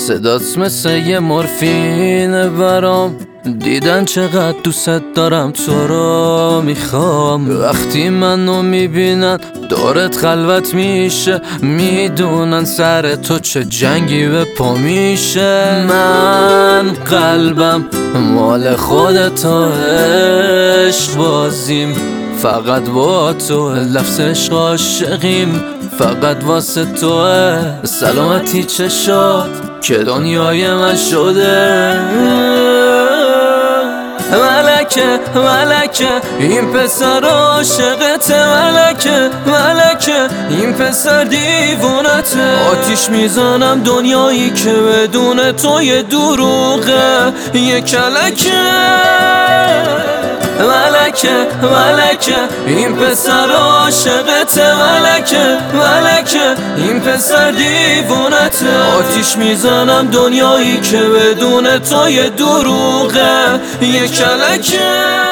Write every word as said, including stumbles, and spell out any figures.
صدات مثل یه مورفینه برام، دیدن چقدر دوست دارم تو رو میخوام. وقتی منو میبینن دورت خلوت میشه، میدونن سر تو چه جنگی به پا میشه. من قلبم مال خودتو، عشق بازیم فقط با تو، لفظ عشق عاشقیم فقط واسه توه. سلامتی چشات که دنیای من شده. ملکه ملکه این پسر عاشقته، ملکه ملکه این پسر دیوونته. آتیش میزنم دنیایی که بدون تو یه دروغه، یه کلکه. ملکه ملکه این پسر عاشقته، ملکه ملکه این پسر دیوونته. آتیش میزنم دنیایی که بدون تو یه دروغه، یه کلکه.